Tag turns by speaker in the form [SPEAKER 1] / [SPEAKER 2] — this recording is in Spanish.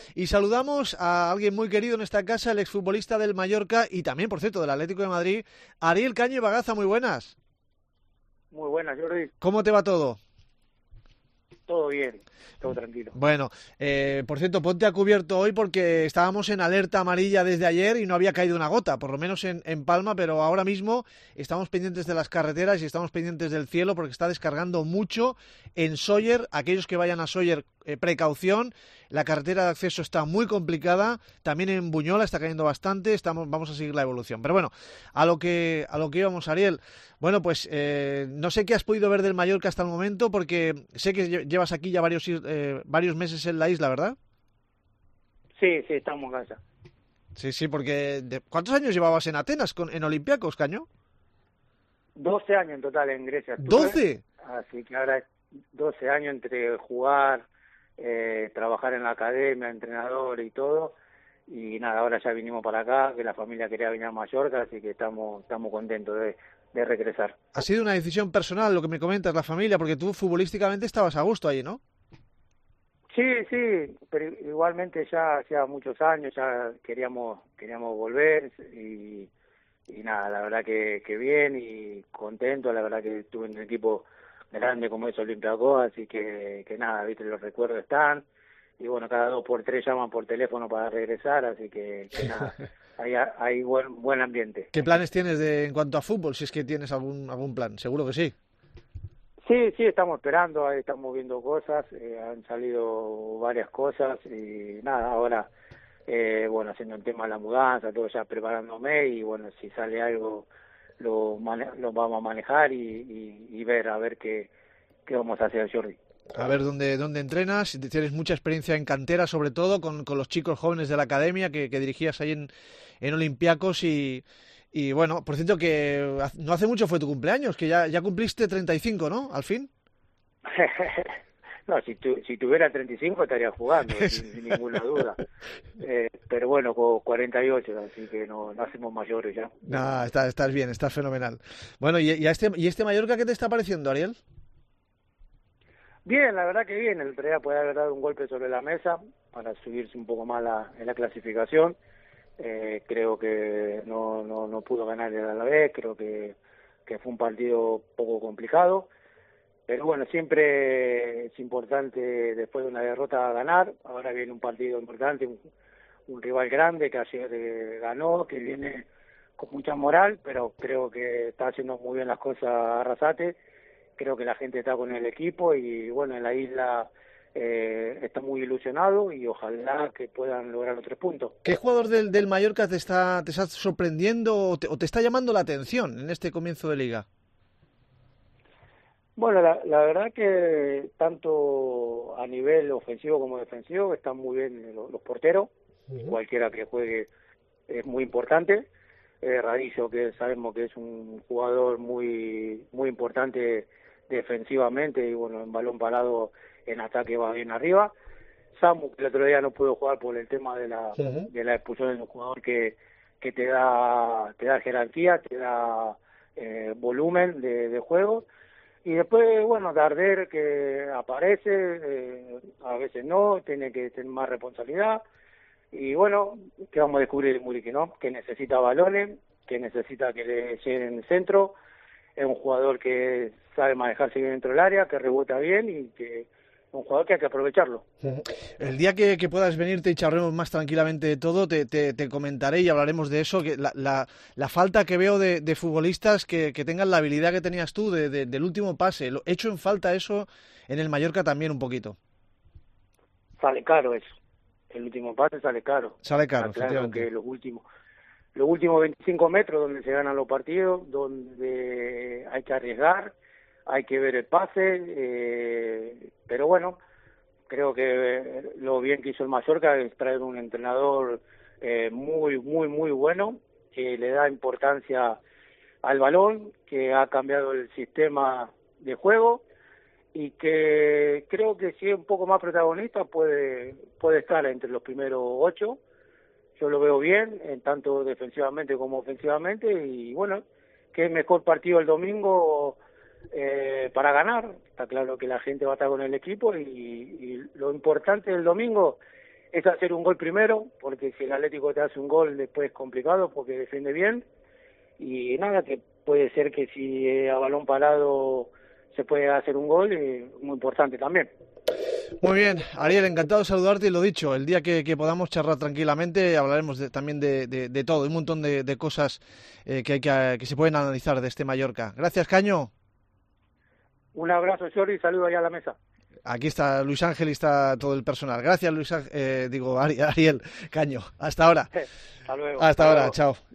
[SPEAKER 1] Y saludamos a alguien muy querido en esta casa, el exfutbolista del Mallorca y también, por cierto, del Atlético de Madrid, Ariel Caño y Bagaza. Muy buenas.
[SPEAKER 2] Muy buenas, Jordi.
[SPEAKER 1] ¿Cómo te va todo?
[SPEAKER 2] Todo bien, todo tranquilo.
[SPEAKER 1] Bueno, por cierto, ponte a cubierto hoy porque estábamos en alerta amarilla desde ayer y no había caído una gota, por lo menos en Palma, pero ahora mismo estamos pendientes de las carreteras y estamos pendientes del cielo porque está descargando mucho en Sóller. Aquellos que vayan a Sóller, precaución, la carretera de acceso está muy complicada, también en Buñola está cayendo bastante, vamos a seguir la evolución. Pero bueno, a lo que íbamos, Ariel. Bueno, pues no sé qué has podido ver del Mallorca hasta el momento, porque sé que llevas aquí ya varios meses en la isla, ¿verdad?
[SPEAKER 2] Sí, estamos en casa.
[SPEAKER 1] Sí, porque ¿cuántos años llevabas en Atenas, en Olympiacos, Caño?
[SPEAKER 2] 12 años en total en Grecia estuve,
[SPEAKER 1] ¿12?
[SPEAKER 2] así que ahora 12 años entre jugar, trabajar en la academia, entrenador y todo. Y nada, ahora ya vinimos para acá, que la familia quería venir a Mallorca, así que estamos contentos de regresar.
[SPEAKER 1] Ha sido una decisión personal lo que me comentas, la familia, porque tú futbolísticamente estabas a gusto ahí, ¿no?
[SPEAKER 2] Sí, pero igualmente ya hacía muchos años, ya queríamos volver y nada, la verdad que bien y contento, la verdad que estuve en un equipo grande como es Olympiacos, así que nada, viste, los recuerdos están y bueno, cada 2 por 3 llaman por teléfono para regresar, así que nada, hay buen ambiente.
[SPEAKER 1] ¿Qué planes tienes en cuanto a fútbol, si es que tienes algún plan? Seguro que sí.
[SPEAKER 2] Sí, estamos esperando, ahí estamos viendo cosas, han salido varias cosas y nada, ahora bueno, haciendo el tema de la mudanza, todo ya preparándome y bueno, si sale algo lo vamos a manejar y ver, a ver qué vamos a hacer, Jordi.
[SPEAKER 1] A ver dónde entrenas, tienes mucha experiencia en cantera, sobre todo con los chicos jóvenes de la academia que dirigías ahí en Olympiacos y bueno, por cierto que no hace mucho fue tu cumpleaños, que ya cumpliste 35, ¿no? Al fin.
[SPEAKER 2] No, si tuviera 35 estaría jugando, sin ninguna duda. Pero bueno, con 48, así que no hacemos mayores ya.
[SPEAKER 1] Nah, estás bien, estás fenomenal. Bueno, ¿y este Mallorca qué te está pareciendo, Ariel?
[SPEAKER 2] Bien, la verdad que bien. El otro día puede haber dado un golpe sobre la mesa para subirse un poco más en la clasificación. Creo que no pudo ganar el Alavés, creo que fue un partido poco complicado. Pero bueno, siempre es importante después de una derrota ganar. Ahora viene un partido importante, un rival grande que ayer ganó, que viene con mucha moral, pero creo que está haciendo muy bien las cosas Arrasate. Creo que la gente está con el equipo y bueno, en la isla está muy ilusionado y ojalá que puedan lograr los 3 puntos.
[SPEAKER 1] ¿Qué jugador del Mallorca te está sorprendiendo o te está llamando la atención en este comienzo de liga?
[SPEAKER 2] Bueno, la verdad que tanto a nivel ofensivo como defensivo están muy bien los porteros. Cualquiera que juegue es muy importante. Radillo, que sabemos que es un jugador muy importante defensivamente y bueno, en balón parado en ataque va bien arriba. Samu, que el otro día no pudo jugar por el tema de la expulsión de un jugador que te da jerarquía, te da volumen de juego. Y después, bueno, Darder que aparece, a veces no, tiene que tener más responsabilidad. Y bueno, que vamos a descubrir en Muriqui, ¿no? Que necesita balones, que necesita que le lleguen el centro. Es un jugador que sabe manejarse bien dentro del área, que rebota bien y que es un jugador que hay que aprovecharlo.
[SPEAKER 1] El día que puedas venirte y charlemos más tranquilamente de todo, te comentaré y hablaremos de eso, que la falta que veo de futbolistas que tengan la habilidad que tenías tú del último pase. He hecho en falta eso en el Mallorca también un poquito.
[SPEAKER 2] Sale caro eso. El último pase sale caro.
[SPEAKER 1] Sale caro,
[SPEAKER 2] Está claro
[SPEAKER 1] efectivamente.
[SPEAKER 2] que los últimos 25 metros donde se ganan los partidos, donde hay que arriesgar, hay que ver el pase, pero bueno, creo que lo bien que hizo el Mallorca es traer un entrenador muy bueno, que le da importancia al balón, que ha cambiado el sistema de juego y que creo que si es un poco más protagonista puede estar entre los primeros 8. Yo lo veo bien, tanto defensivamente como ofensivamente, y bueno, que es mejor partido el domingo para ganar. Está claro que la gente va a estar con el equipo y lo importante del domingo es hacer un gol primero, porque si el Atlético te hace un gol después es complicado porque defiende bien, y nada, que puede ser que si a balón parado se puede hacer un gol, muy importante también.
[SPEAKER 1] Muy bien, Ariel, encantado de saludarte y lo dicho, el día que podamos charlar tranquilamente hablaremos también de todo, un montón de cosas que se pueden analizar de este Mallorca. Gracias, Caño.
[SPEAKER 2] Un abrazo, Jordi, y saludo allá a la mesa.
[SPEAKER 1] Aquí está Luis Ángel y está todo el personal. Gracias, Ariel Caño. Hasta ahora.
[SPEAKER 2] Hasta luego.
[SPEAKER 1] Hasta ahora, chao.